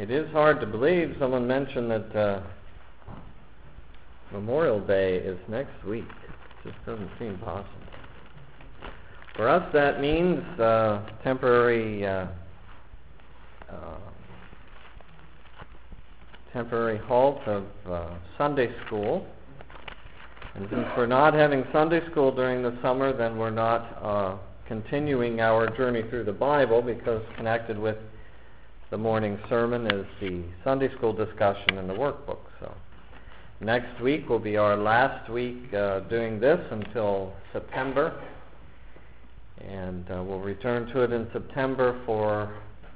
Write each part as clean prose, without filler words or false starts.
It is hard to believe. Someone mentioned that Memorial Day is next week. It just doesn't seem possible. For us, that means temporary halt of Sunday school. And since we're not having Sunday school during the summer, then we're not continuing our journey through the Bible, because connected with the morning sermon is the Sunday school discussion in the workbook. So next week will be our last week doing this until September. And we'll return to it in September for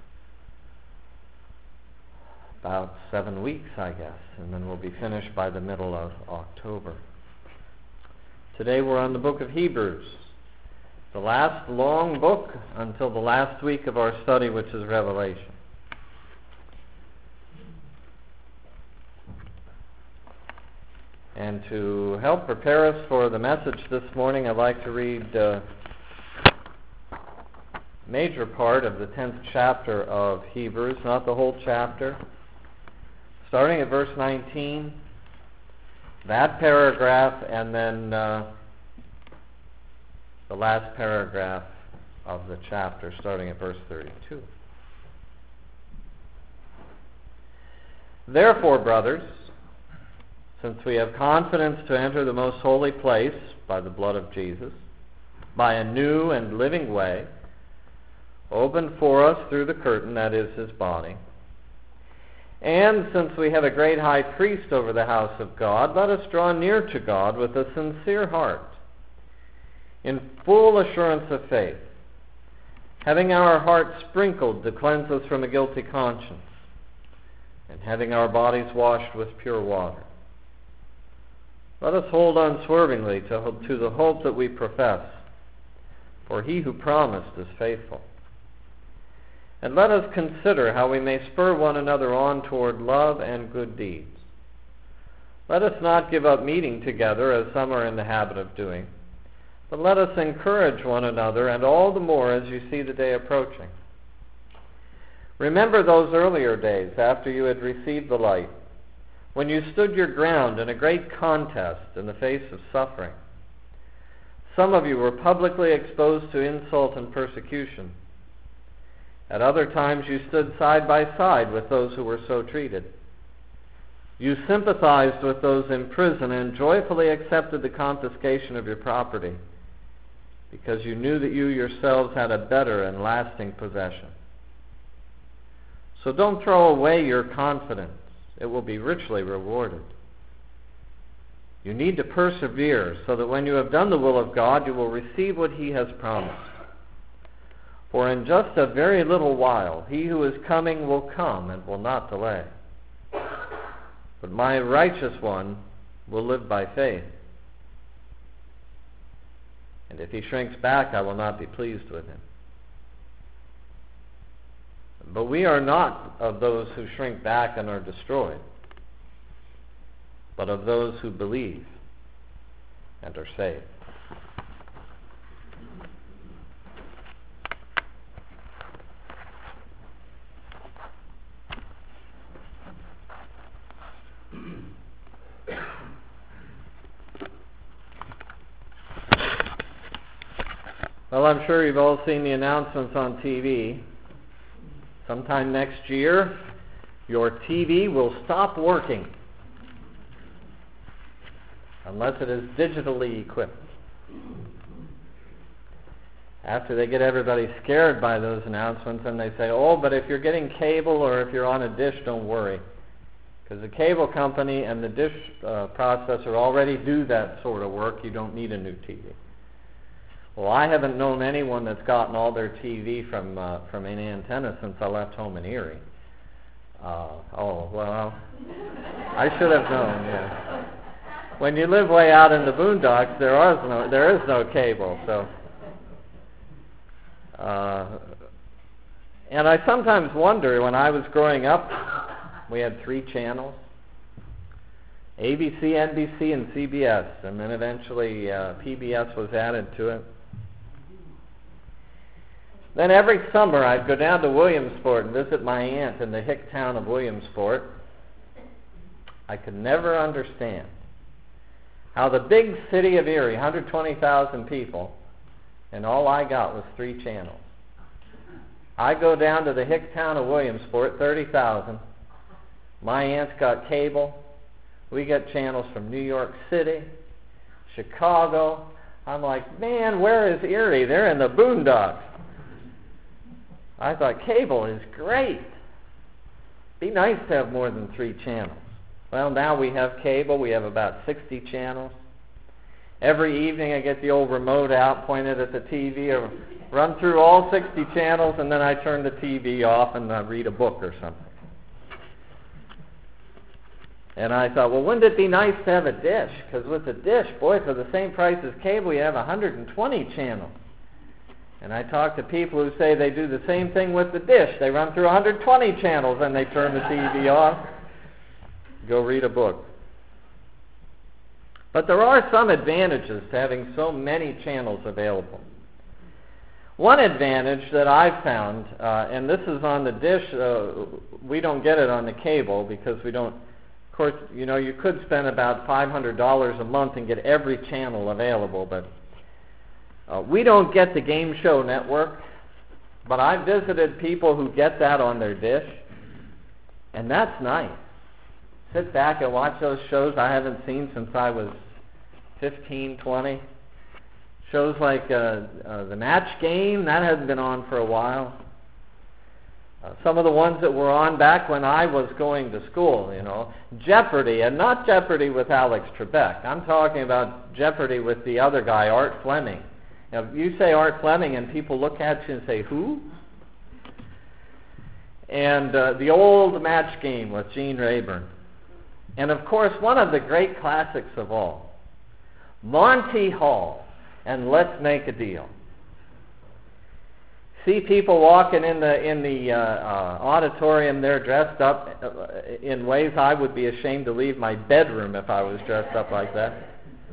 about 7 weeks, I guess. And then we'll be finished by the middle of October. Today we're on the book of Hebrews, the last long book until the last week of our study, which is Revelation. And to help prepare us for the message this morning, I'd like to read a major part of the 10th chapter of Hebrews, not the whole chapter. Starting at verse 19, that paragraph, and then the last paragraph of the chapter, starting at verse 32. Therefore, brothers, since we have confidence to enter the most holy place by the blood of Jesus, by a new and living way, opened for us through the curtain, that is, his body, and since we have a great high priest over the house of God, let us draw near to God with a sincere heart, in full assurance of faith, having our hearts sprinkled to cleanse us from a guilty conscience, and having our bodies washed with pure water. Let us hold unswervingly to the hope that we profess, for he who promised is faithful. And let us consider how we may spur one another on toward love and good deeds. Let us not give up meeting together, as some are in the habit of doing, but let us encourage one another, and all the more as you see the day approaching. Remember those earlier days after you had received the light, when you stood your ground in a great contest in the face of suffering. Some of you were publicly exposed to insult and persecution. At other times you stood side by side with those who were so treated. You sympathized with those in prison and joyfully accepted the confiscation of your property, because you knew that you yourselves had a better and lasting possession. So don't throw away your confidence. It will be richly rewarded. You need to persevere, so that when you have done the will of God, you will receive what he has promised. For in just a very little while, he who is coming will come and will not delay. But my righteous one will live by faith. And if he shrinks back, I will not be pleased with him. But we are not of those who shrink back and are destroyed, but of those who believe and are saved. Well, I'm sure you've all seen the announcements on TV. Sometime next year, your TV will stop working unless it is digitally equipped. After they get everybody scared by those announcements, and they say, oh, but if you're getting cable or if you're on a dish, don't worry. Because the cable company and the dish processor already do that sort of work. You don't need a new TV. Well, I haven't known anyone that's gotten all their TV from any antenna since I left home in Erie. Well, I should have known, yeah. When you live way out in the boondocks, there is no cable, so. And I sometimes wonder, when I was growing up, we had 3 channels, ABC, NBC, and CBS, and then eventually PBS was added to it. Then every summer I'd go down to Williamsport and visit my aunt in the hick town of Williamsport. I could never understand how the big city of Erie, 120,000 people, and all I got was 3 channels. I go down to the hick town of Williamsport, 30,000. My aunt's got cable. We get channels from New York City, Chicago. I'm like, man, where is Erie? They're in the boondocks. I thought, cable is great. Be nice to have more than 3 channels. Well, now we have cable. We have about 60 channels. Every evening I get the old remote out, pointed at the TV, or run through all 60 channels, and then I turn the TV off and read a book or something. And I thought, well, wouldn't it be nice to have a dish? Because with a dish, boy, for the same price as cable, you have 120 channels. And I talk to people who say they do the same thing with the dish. They run through 120 channels and they turn the TV off, go read a book. But there are some advantages to having so many channels available. One advantage that I've found, and this is on the dish, we don't get it on the cable because we don't. Of course, you know, you could spend about $500 a month and get every channel available, but we don't get the Game Show Network. But I've visited people who get that on their dish, and that's nice. Sit back and watch those shows I haven't seen since I was 15, 20. Shows like The Match Game, that hasn't been on for a while. Some of the ones that were on back when I was going to school, you know. Jeopardy, and not Jeopardy with Alex Trebek. I'm talking about Jeopardy with the other guy, Art Fleming. Now, you say Art Fleming and people look at you and say, who? And the old Match Game with Gene Rayburn. And of course, one of the great classics of all, Monty Hall and Let's Make a Deal. See people walking in the auditorium, they're dressed up in ways I would be ashamed to leave my bedroom if I was dressed up like that.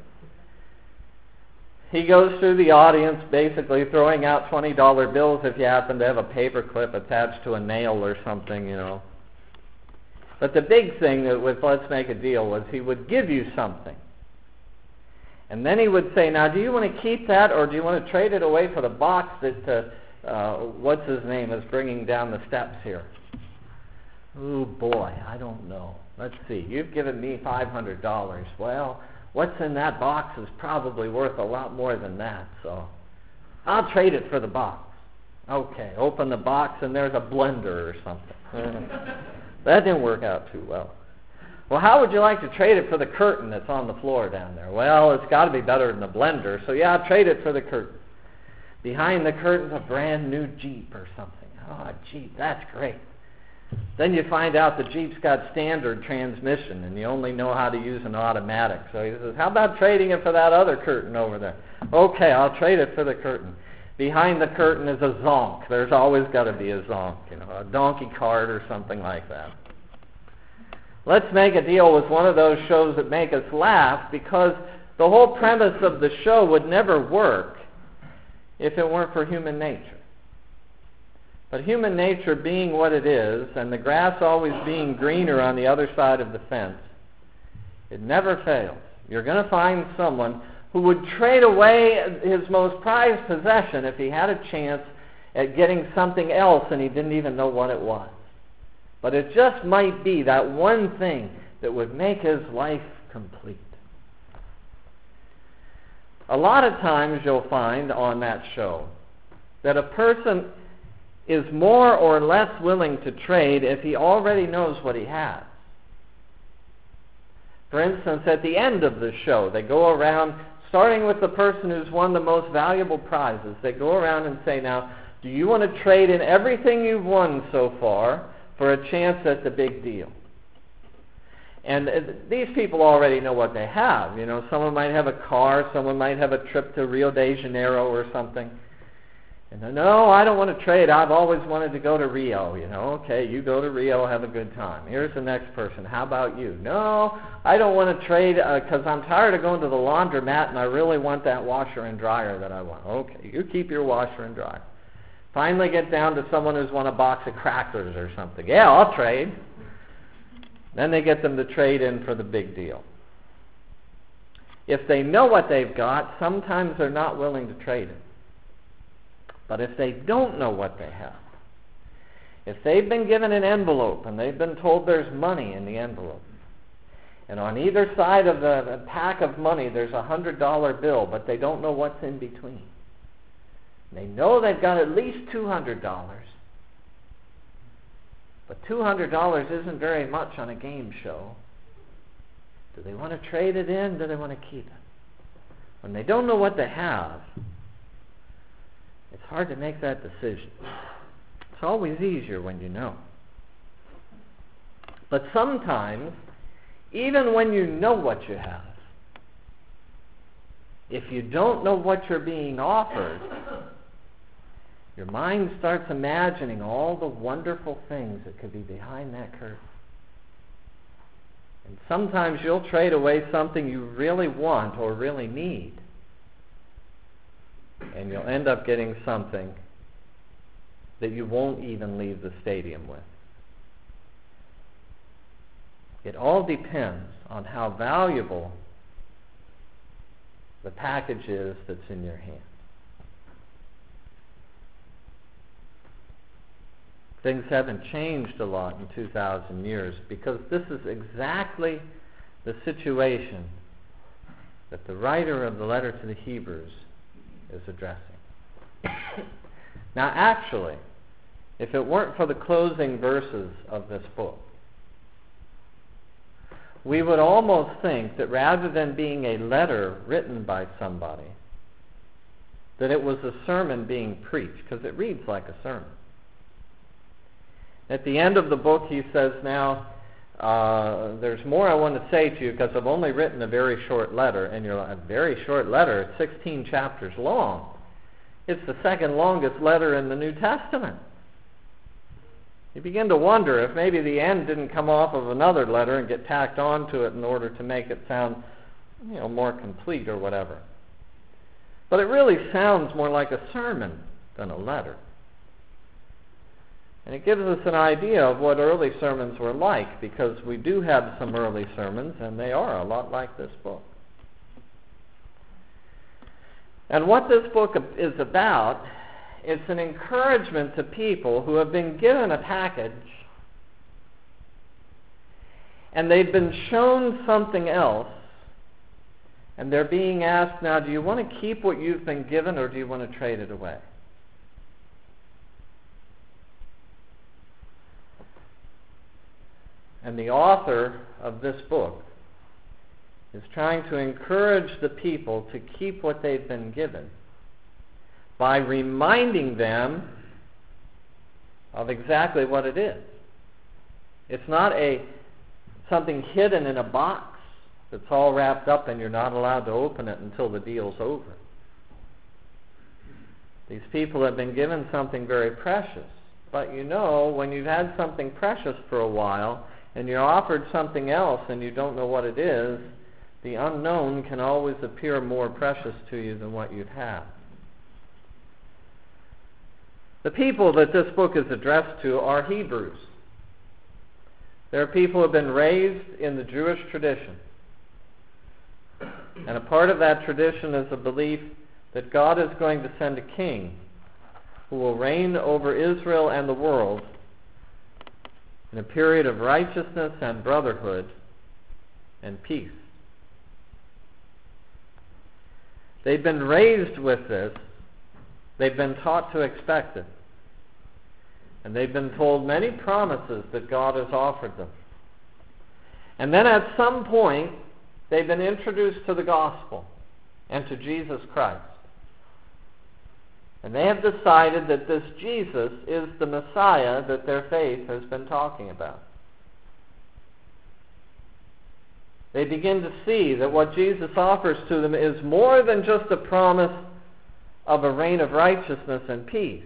He goes through the audience basically throwing out $20 bills if you happen to have a paper clip attached to a nail or something, you know. But the big thing with Let's Make a Deal was he would give you something. And then he would say, now do you want to keep that or do you want to trade it away for the box that what's his name is bringing down the steps here? Oh boy, I don't know. Let's see. You've given me $500. Well, what's in that box is probably worth a lot more than that, so I'll trade it for the box. Okay, open the box and there's a blender or something. That didn't work out too well. Well, how would you like to trade it for the curtain that's on the floor down there? Well, it's got to be better than the blender, so yeah, I'll trade it for the curtain. Behind the curtain's a brand new Jeep or something. Oh, Jeep, that's great. Then you find out the Jeep's got standard transmission and you only know how to use an automatic. So he says, how about trading it for that other curtain over there? Okay, I'll trade it for the curtain. Behind the curtain is a zonk. There's always got to be a zonk, you know, a donkey cart or something like that. Let's Make a Deal was one of those shows that make us laugh because the whole premise of the show would never work if it weren't for human nature. But human nature being what it is, and the grass always being greener on the other side of the fence, it never fails. You're going to find someone who would trade away his most prized possession if he had a chance at getting something else and he didn't even know what it was. But it just might be that one thing that would make his life complete. A lot of times you'll find on that show that a person is more or less willing to trade if he already knows what he has. For instance, at the end of the show, they go around, starting with the person who's won the most valuable prizes, they go around and say, now, do you want to trade in everything you've won so far for a chance at the big deal? And these people already know what they have. You know, someone might have a car, someone might have a trip to Rio de Janeiro or something. And then, no, I don't want to trade. I've always wanted to go to Rio. You know, okay, you go to Rio, have a good time. Here's the next person. How about you? No, I don't want to trade because I'm tired of going to the laundromat and I really want that washer and dryer that I want. Okay, you keep your washer and dryer. Finally get down to someone who's won a box of crackers or something. Yeah, I'll trade. Then they get them to trade in for the big deal. If they know what they've got, sometimes they're not willing to trade it. But if they don't know what they have, if they've been given an envelope and they've been told there's money in the envelope, and on either side of the pack of money there's a $100 bill, but they don't know what's in between. They know they've got at least $200. But $200 isn't very much on a game show. Do they want to trade it in? Do they want to keep it? When they don't know what they have, it's hard to make that decision. It's always easier when you know. But sometimes, even when you know what you have, if you don't know what you're being offered, your mind starts imagining all the wonderful things that could be behind that curtain. And sometimes you'll trade away something you really want or really need, and you'll end up getting something that you won't even leave the stadium with. It all depends on how valuable the package is that's in your hand. Things haven't changed a lot in 2,000 years because this is exactly the situation that the writer of the letter to the Hebrews is addressing. Now actually, if it weren't for the closing verses of this book, we would almost think that rather than being a letter written by somebody, that it was a sermon being preached, because it reads like a sermon. At the end of the book, he says, now, there's more I want to say to you because I've only written a very short letter. And you're like, a very short letter? It's 16 chapters long. It's the second longest letter in the New Testament. You begin to wonder if maybe the end didn't come off of another letter and get tacked onto it in order to make it sound, more complete or whatever. But it really sounds more like a sermon than a letter. And it gives us an idea of what early sermons were like, because we do have some early sermons, and they are a lot like this book. And what this book is about, it's an encouragement to people who have been given a package, and they've been shown something else, and they're being asked, now, do you want to keep what you've been given, or do you want to trade it away? And the author of this book is trying to encourage the people to keep what they've been given by reminding them of exactly what it is. It's not something hidden in a box that's all wrapped up and you're not allowed to open it until the deal's over. These people have been given something very precious. But when you've had something precious for a while, and you're offered something else and you don't know what it is, the unknown can always appear more precious to you than what you've had. The people that this book is addressed to are Hebrews. They're people who have been raised in the Jewish tradition. And a part of that tradition is a belief that God is going to send a king who will reign over Israel and the world in a period of righteousness and brotherhood and peace. They've been raised with this. They've been taught to expect it. And they've been told many promises that God has offered them. And then at some point, they've been introduced to the gospel and to Jesus Christ. And they have decided that this Jesus is the Messiah that their faith has been talking about. They begin to see that what Jesus offers to them is more than just a promise of a reign of righteousness and peace,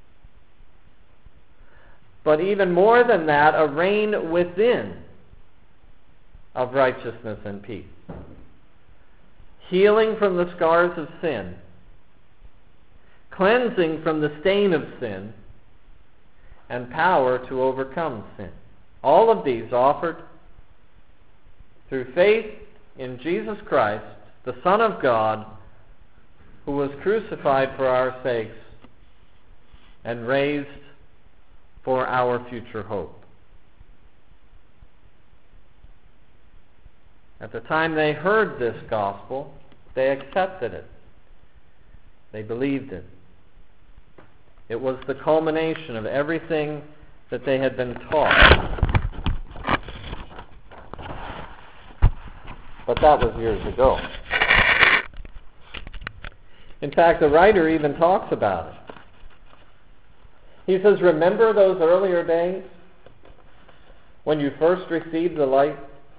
but even more than that, a reign within of righteousness and peace. Healing from the scars of sin, cleansing from the stain of sin, and power to overcome sin. All of these offered through faith in Jesus Christ, the Son of God, who was crucified for our sakes and raised for our future hope. At the time they heard this gospel, they accepted it. They believed it. It was the culmination of everything that they had been taught. But that was years ago. In fact, the writer even talks about it. He says, remember those earlier days when you first received the light?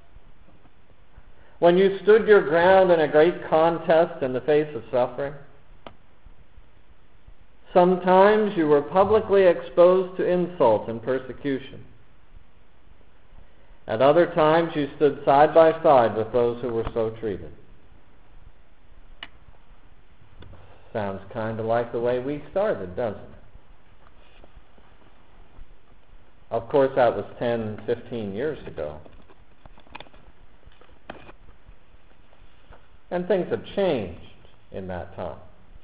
When you stood your ground in a great contest in the face of suffering? Sometimes you were publicly exposed to insult and persecution. At other times you stood side by side with those who were so treated. Sounds kind of like the way we started, doesn't it? Of course, that was 10, 15 years ago. And things have changed in that time.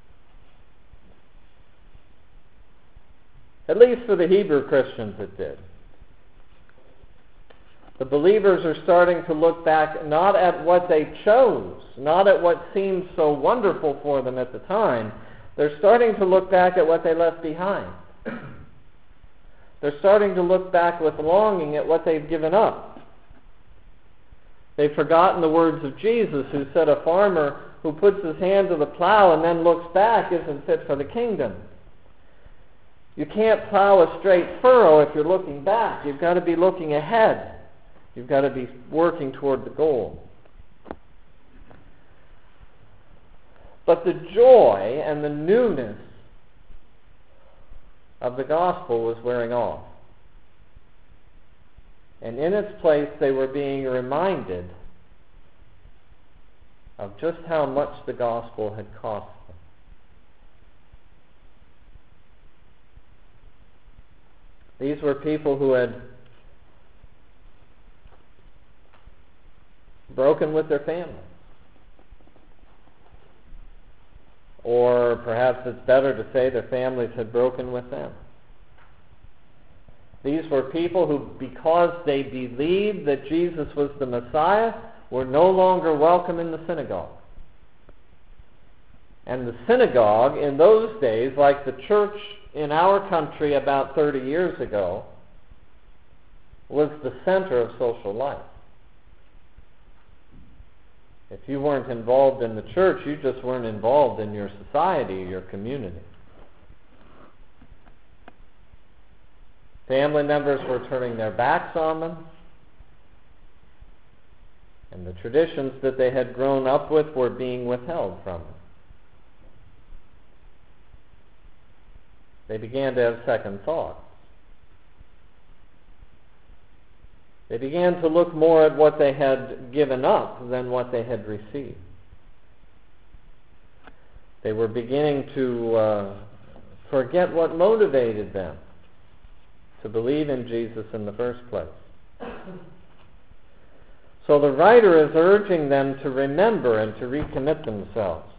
At least for the Hebrew Christians it did. The believers are starting to look back not at what they chose, not at what seemed so wonderful for them at the time. They're starting to look back at what they left behind. They're starting to look back with longing at what they've given up. They've forgotten the words of Jesus, who said a farmer who puts his hand to the plow and then looks back isn't fit for the kingdom. You can't plow a straight furrow if you're looking back. You've got to be looking ahead. You've got to be working toward the goal. But the joy and the newness of the gospel was wearing off. And in its place, they were being reminded of just how much the gospel had cost them. These were people who had broken with their families. Or perhaps it's better to say their families had broken with them. These were people who, because they believed that Jesus was the Messiah, were no longer welcome in the synagogue. And the synagogue in those days, like the church in our country about 30 years ago, was the center of social life. If you weren't involved in the church, you just weren't involved in your society, your community. Family members were turning their backs on them, and the traditions that they had grown up with were being withheld from them. They began to have second thoughts. They began to look more at what they had given up than what they had received. They were beginning to forget what motivated them to believe in Jesus in the first place. So the writer is urging them to remember and to recommit themselves.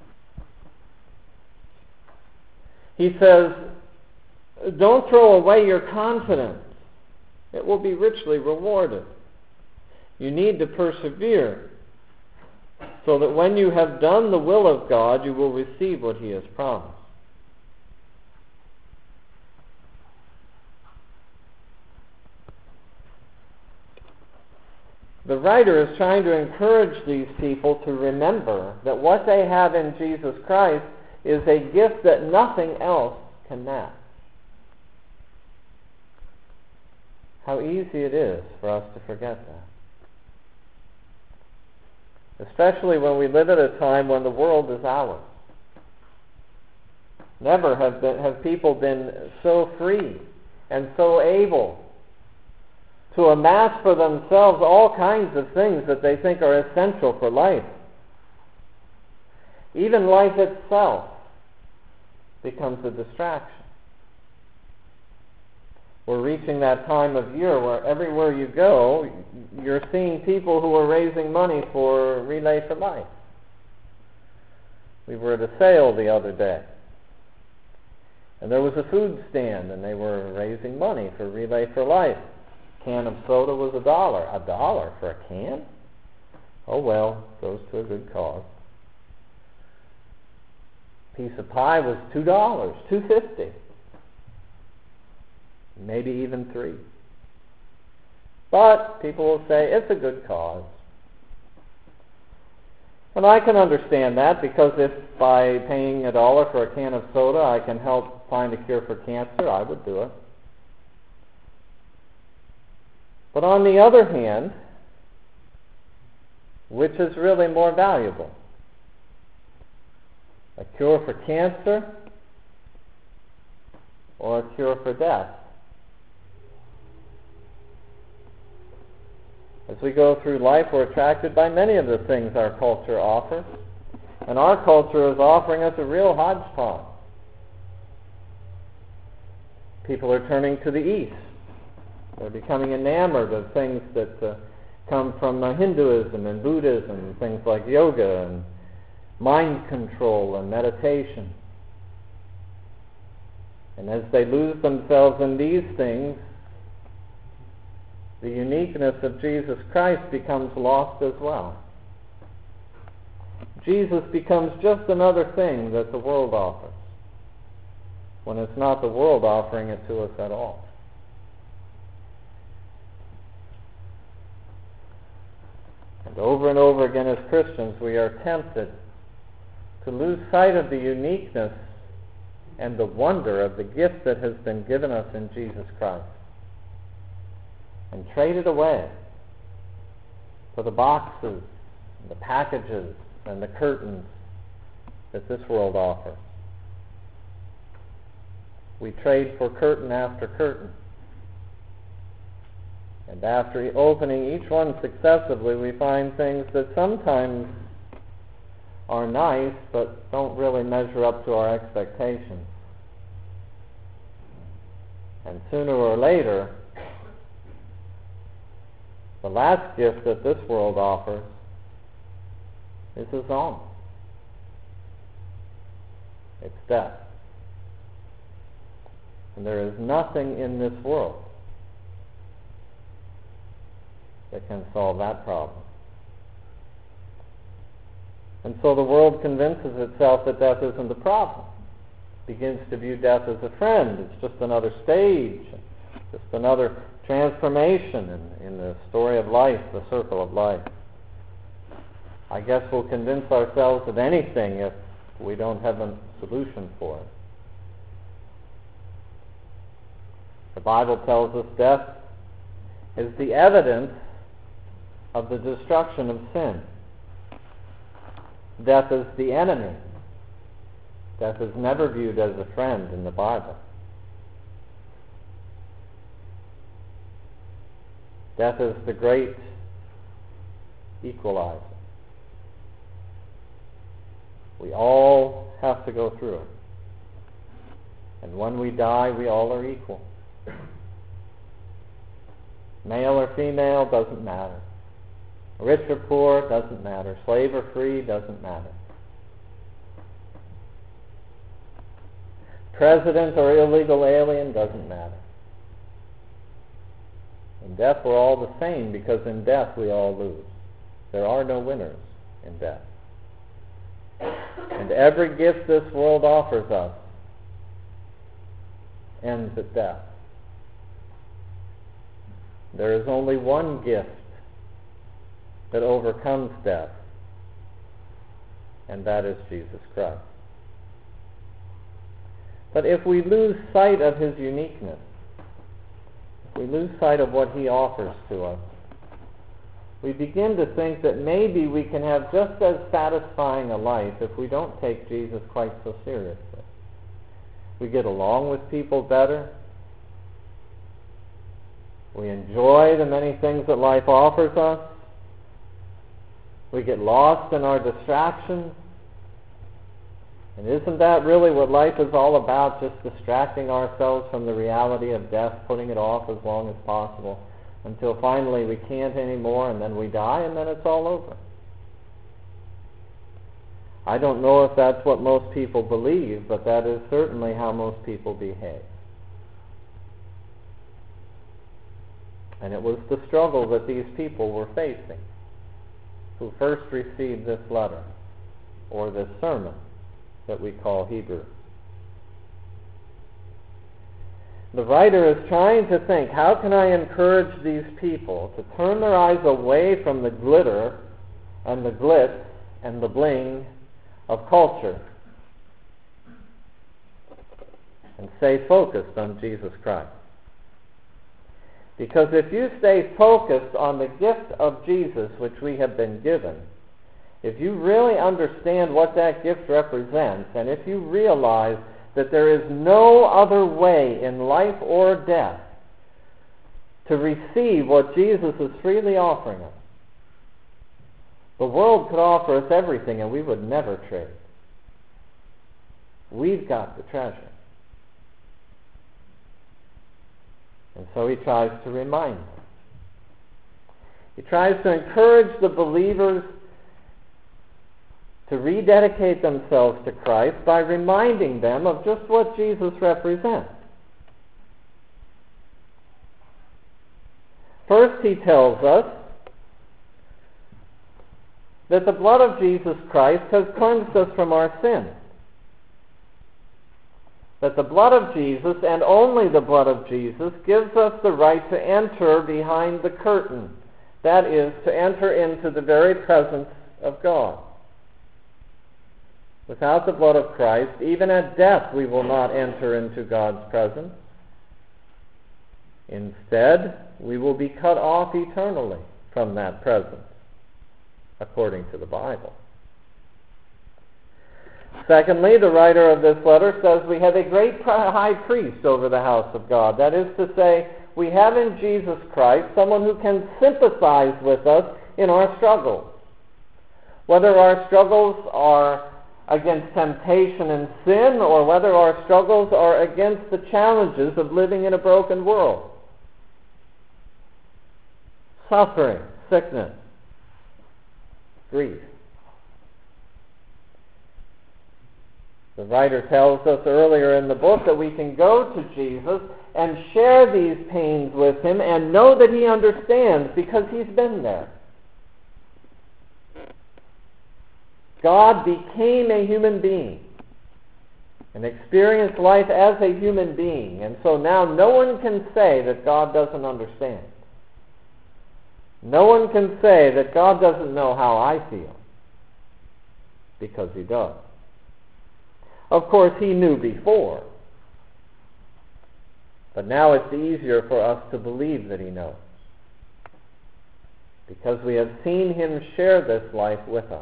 He says, don't throw away your confidence. It will be richly rewarded. You need to persevere so that when you have done the will of God, you will receive what He has promised. The writer is trying to encourage these people to remember that what they have in Jesus Christ is a gift that nothing else can match. How easy it is for us to forget that. Especially when we live at a time when the world is ours. Never have people been so free and so able to amass for themselves all kinds of things that they think are essential for life. Even life itself. becomes a distraction. We're reaching that time of year where everywhere you go, you're seeing people who are raising money for Relay for Life. We were at a sale the other day, and there was a food stand, and they were raising money for Relay for Life. A can of soda was $1. $1 for a can? Oh well, goes to a good cause. Piece of pie was $2, $2.50. Maybe even $3. But people will say it's a good cause. And I can understand that, because if by paying $1 for a can of soda I can help find a cure for cancer, I would do it. But on the other hand, which is really more valuable? A cure for cancer or a cure for death? As we go through life, we're attracted by many of the things our culture offers. And our culture is offering us a real hodgepodge. People are turning to the East. They're becoming enamored of things that come from Hinduism and Buddhism, things like yoga and mind control and meditation. And as they lose themselves in these things, the uniqueness of Jesus Christ becomes lost as well. Jesus becomes just another thing that the world offers, when it's not the world offering it to us at all. And over again as Christians, we are tempted to lose sight of the uniqueness and the wonder of the gift that has been given us in Jesus Christ, and trade it away for the boxes, and the packages, and the curtains that this world offers. We trade for curtain after curtain. And after opening each one successively, we find things that sometimes are nice, but don't really measure up to our expectations. And sooner or later, the last gift that this world offers is His own. It's death. And there is nothing in this world that can solve that problem. And so the world convinces itself that death isn't the problem. It begins to view death as a friend. It's just another stage, just another transformation in the story of life, the circle of life. I guess we'll convince ourselves of anything if we don't have a solution for it. The Bible tells us death is the evidence of the destruction of sin. Death is the enemy. Death is never viewed as a friend in the Bible. Death is the great equalizer. We all have to go through it. And when we die, we all are equal. Male or female, doesn't matter. Rich or poor, doesn't matter. Slave or free, doesn't matter. President or illegal alien, doesn't matter. In death, we're all the same, because in death we all lose. There are no winners in death. And every gift this world offers us ends at death. There is only one gift that overcomes death, and that is Jesus Christ. But if we lose sight of His uniqueness, if we lose sight of what He offers to us, we begin to think that maybe we can have just as satisfying a life if we don't take Jesus quite so seriously. We get along with people better. We enjoy the many things that life offers us. We get lost in our distractions. And isn't that really what life is all about, just distracting ourselves from the reality of death, putting it off as long as possible, until finally we can't anymore, and then we die, and then it's all over? I don't know if that's what most people believe, but that is certainly how most people behave. And it was the struggle that these people were facing who first received this letter, or this sermon that we call Hebrews. The writer is trying to think, how can I encourage these people to turn their eyes away from the glitter and the glitz and the bling of culture and stay focused on Jesus Christ? Because if you stay focused on the gift of Jesus which we have been given, if you really understand what that gift represents, and if you realize that there is no other way in life or death to receive what Jesus is freely offering us, the world could offer us everything and we would never trade. We've got the treasure. And so he tries to remind them. He tries to encourage the believers to rededicate themselves to Christ by reminding them of just what Jesus represents. First, he tells us that the blood of Jesus Christ has cleansed us from our sins. That the blood of Jesus, and only the blood of Jesus, gives us the right to enter behind the curtain. That is, to enter into the very presence of God. Without the blood of Christ, even at death, we will not enter into God's presence. Instead, we will be cut off eternally from that presence, according to the Bible. Secondly, the writer of this letter says we have a great high priest over the house of God. That is to say, we have in Jesus Christ someone who can sympathize with us in our struggles. Whether our struggles are against temptation and sin, or whether our struggles are against the challenges of living in a broken world. Suffering, sickness, grief. The writer tells us earlier in the book that we can go to Jesus and share these pains with him and know that he understands because he's been there. God became a human being and experienced life as a human being. And so now no one can say that God doesn't understand. No one can say that God doesn't know how I feel, because he does. Of course, he knew before. But now it's easier for us to believe that he knows, because we have seen him share this life with us.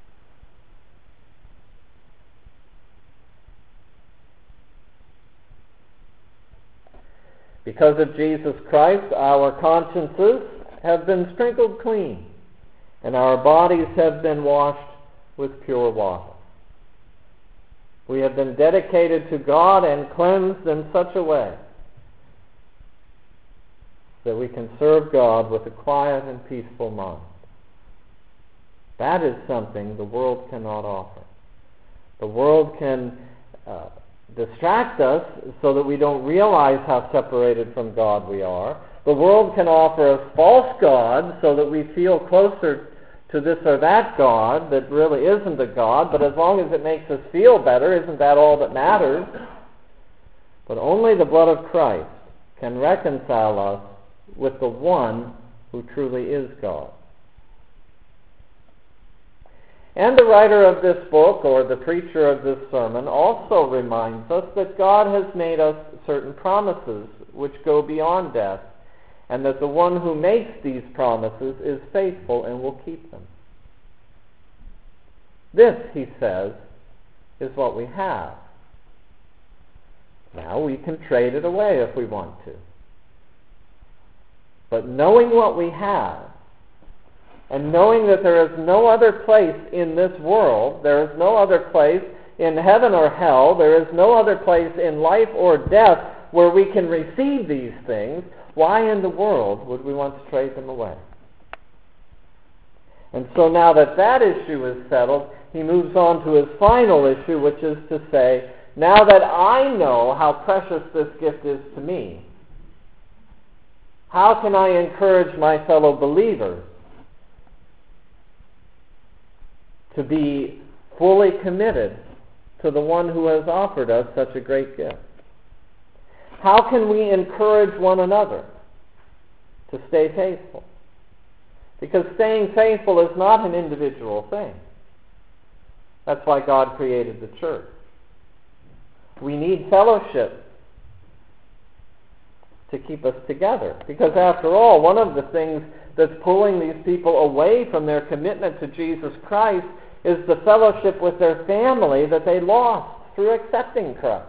Because of Jesus Christ, our consciences have been sprinkled clean, and our bodies have been washed with pure water. We have been dedicated to God and cleansed in such a way that we can serve God with a quiet and peaceful mind. That is something the world cannot offer. The world can distract us so that we don't realize how separated from God we are. The world can offer us false gods so that we feel closer to this or that God that really isn't a God, but as long as it makes us feel better, isn't that all that matters? But only the blood of Christ can reconcile us with the one who truly is God. And the writer of this book, or the preacher of this sermon, also reminds us that God has made us certain promises which go beyond death, and that the one who makes these promises is faithful and will keep them. This, he says, is what we have. Now we can trade it away if we want to. But knowing what we have, and knowing that there is no other place in this world, there is no other place in heaven or hell. There is no other place in life or death where we can receive these things. Why in the world would we want to trade them away? And so now that that issue is settled, he moves on to his final issue, which is to say, now that I know how precious this gift is to me, how can I encourage my fellow believers to be fully committed to the one who has offered us such a great gift? How can we encourage one another to stay faithful? Because staying faithful is not an individual thing. That's why God created the church. We need fellowship to keep us together. Because after all, one of the things that's pulling these people away from their commitment to Jesus Christ is the fellowship with their family that they lost through accepting Christ.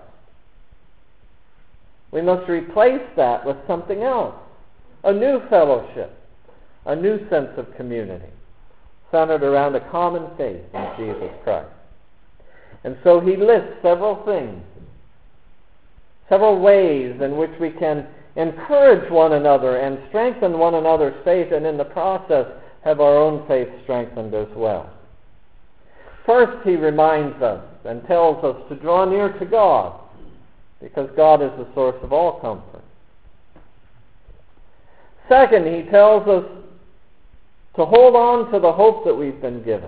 We must replace that with something else. A new fellowship. A new sense of community centered around a common faith in Jesus Christ. And so he lists several things, several ways in which we can encourage one another and strengthen one another's faith, and in the process have our own faith strengthened as well. First, he reminds us and tells us to draw near to God, because God is the source of all comfort. Second, he tells us to hold on to the hope that we've been given,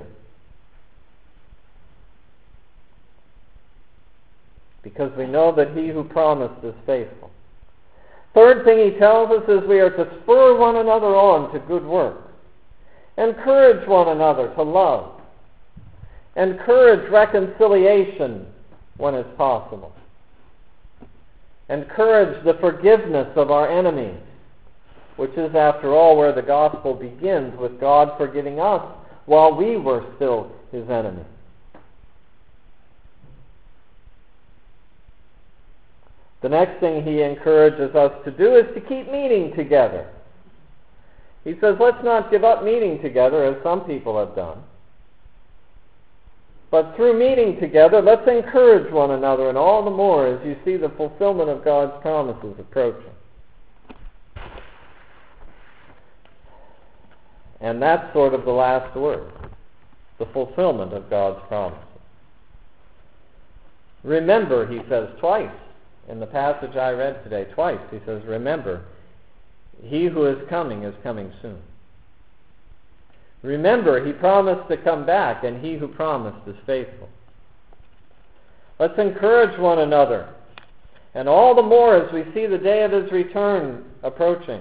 because we know that he who promised is faithful. Third thing he tells us is we are to spur one another on to good works. Encourage one another to love. Encourage reconciliation when it's possible. Encourage the forgiveness of our enemies, which is, after all, where the gospel begins, with God forgiving us while we were still his enemies. The next thing he encourages us to do is to keep meeting together. He says, let's not give up meeting together as some people have done. But through meeting together, let's encourage one another, and all the more as you see the fulfillment of God's promises approaching. And that's sort of the last word, the fulfillment of God's promises. Remember, he says twice in the passage I read today, twice he says, remember, he who is coming soon. Remember, he promised to come back, and he who promised is faithful. Let's encourage one another, and all the more as we see the day of his return approaching.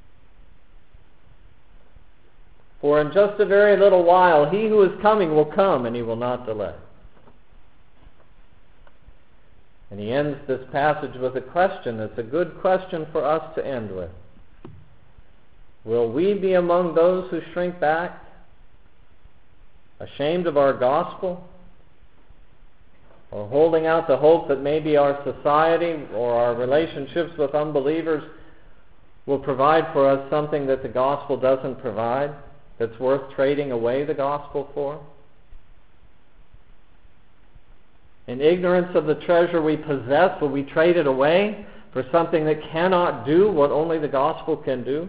For in just a very little while, he who is coming will come, and he will not delay. And he ends this passage with a question that's a good question for us to end with. Will we be among those who shrink back, ashamed of our gospel, or holding out the hope that maybe our society or our relationships with unbelievers will provide for us something that the gospel doesn't provide, that's worth trading away the gospel for? In ignorance of the treasure we possess, will we trade it away for something that cannot do what only the gospel can do?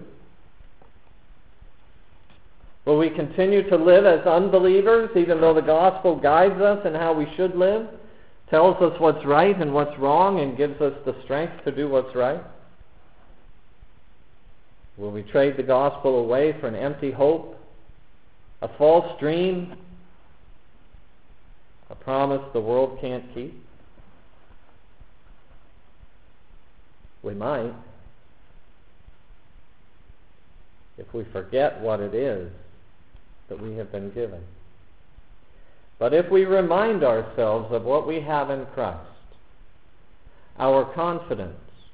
Will we continue to live as unbelievers, even though the gospel guides us in how we should live, tells us what's right and what's wrong, and gives us the strength to do what's right? Will we trade the gospel away for an empty hope, a false dream, a promise the world can't keep? We might, if we forget what it is that we have been given. But if we remind ourselves of what we have in Christ, our confidence,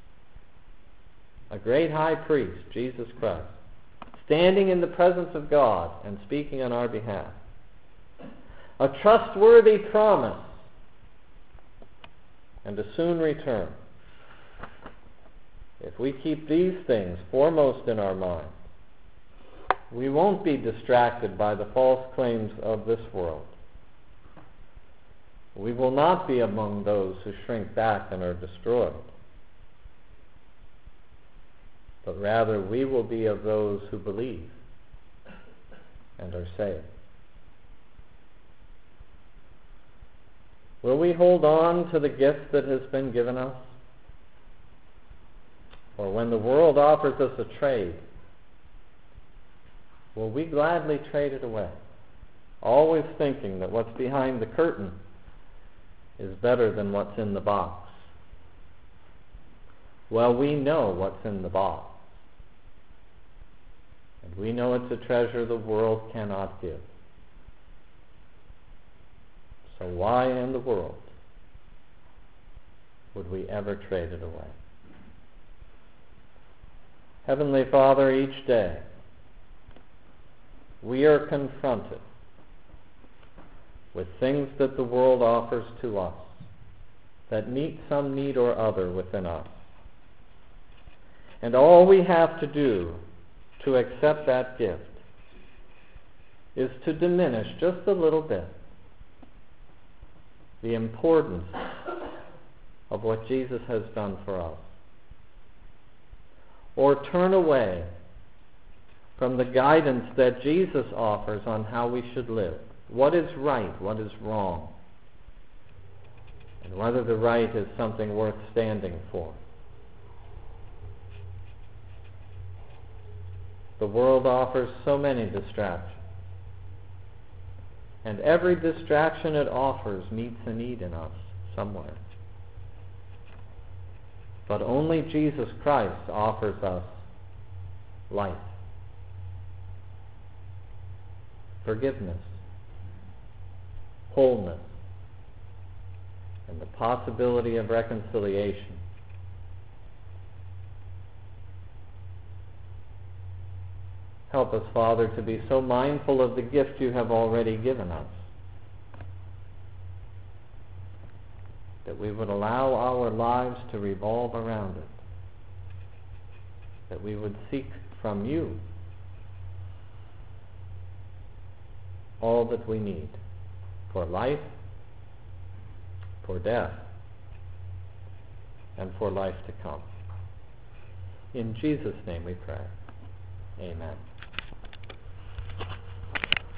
a great high priest, Jesus Christ, standing in the presence of God and speaking on our behalf, a trustworthy promise, and a soon return. If we keep these things foremost in our mind, we won't be distracted by the false claims of this world. We will not be among those who shrink back and are destroyed, but rather we will be of those who believe and are saved. Will we hold on to the gift that has been given us? Or when the world offers us a trade, will we gladly trade it away, always thinking that what's behind the curtain is better than what's in the box? Well, we know what's in the box. And we know it's a treasure the world cannot give. So why in the world would we ever trade it away? Heavenly Father, each day we are confronted with things that the world offers to us that meet some need or other within us. And all we have to do to accept that gift is to diminish just a little bit the importance of what Jesus has done for us, or turn away from the guidance that Jesus offers on how we should live, what is right, what is wrong, and whether the right is something worth standing for. The world offers so many distractions, and every distraction it offers meets a need in us somewhere. But only Jesus Christ offers us life, forgiveness, wholeness, and the possibility of reconciliation. Help us, Father, to be so mindful of the gift you have already given us, that we would allow our lives to revolve around it, that we would seek from you all that we need for life, for death, and for life to come. In Jesus' name we pray. Amen.